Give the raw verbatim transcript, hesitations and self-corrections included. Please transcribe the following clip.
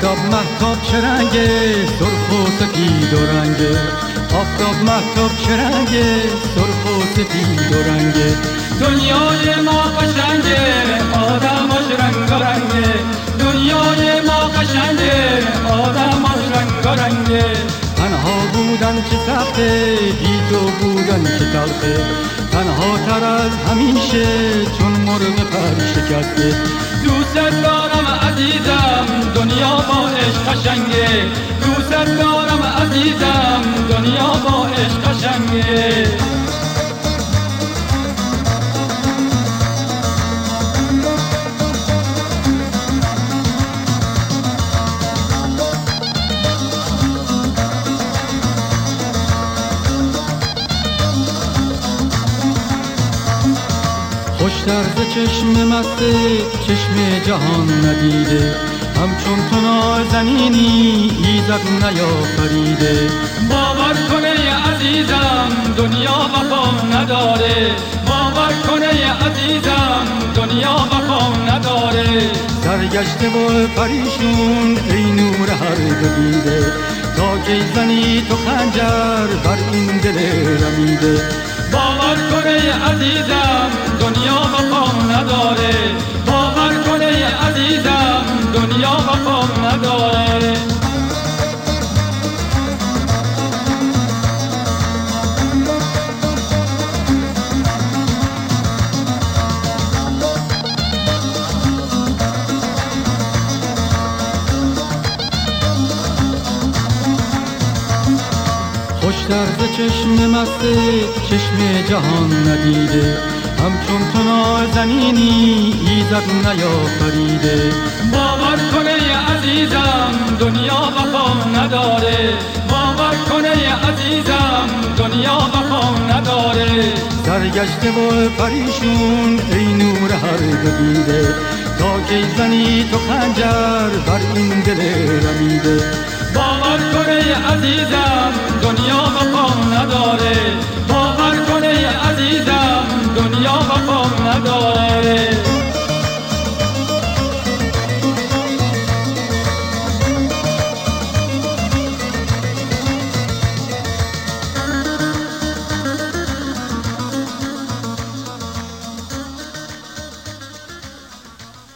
آفتاب مهتاب چه رنگه، سرخ و سفید و رنگه. آفتاب مهتاب چه رنگه، سرخ و سفید و رنگه. دنیای ما قشنگه، آدماش رنگ و رنگه. دنیای ما قشنگه، آدماش رنگ و رنگه. تنها بودن چه سخته، بی تو بودن چه تلخه. تنها تر از همیشه چون مرغ پر شکسته. دوست دارم عزیزم، دنیا با عشق قشنگه. دوست دارم عزیزم، دنیا با عشق قشنگه. خوشتر ز چشم مسته، چشم جهان ندیده. همچون تو نازنینی ایزد نیافریده. باور کنه عزیزم، دنیا وفا نداره. باور کنه عزیزم، دنیا وفا نداره. سرگشته و پریشون ای نور هر دو دیده. تا کی زنی تو خنجر بر این دل رمیده. باور کنه عزیزم، دنیا وفا نداره. باور کنه عزیزم، دنیا وفا نداره. خوشتر ز چشم مسته، چشم جهان ندیده. همچون تو نازنینی ایزد نیافریده. باور کنه عزیزم، دنیا وفا نداره. باور کنه عزیزم، دنیا وفا نداره. سرگشته و پریشون ای نور هر دو دیده. تا کی زنی تو خنجر بر این دل رمیده. باور کنه عزیزم، دنیا وفا نداره.